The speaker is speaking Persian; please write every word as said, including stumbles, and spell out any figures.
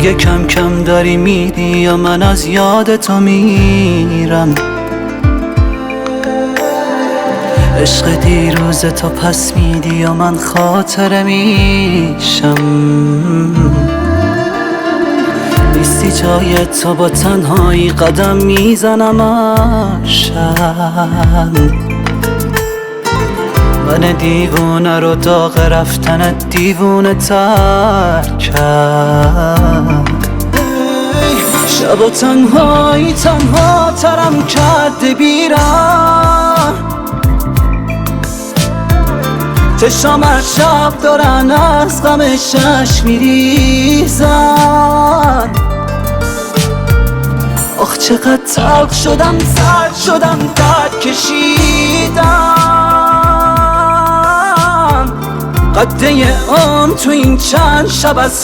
دیگه کم کم داری میری یا من از یاد تو میرم. عشق دیروز تو پس میدی یا من خاطره میشم. نیستی جای تو با تنهایی قدم میزنم شب. من دیوونه رو داغ رفتن دیوونه تر کرد. شب و تنهایی تنها ترم کرده بیرم. چشام هر شب دارن از غم شش میریزن. آخ چقدر تلخ شدم سرد شدم درد کشیدم. قده عمر تو این چند شب از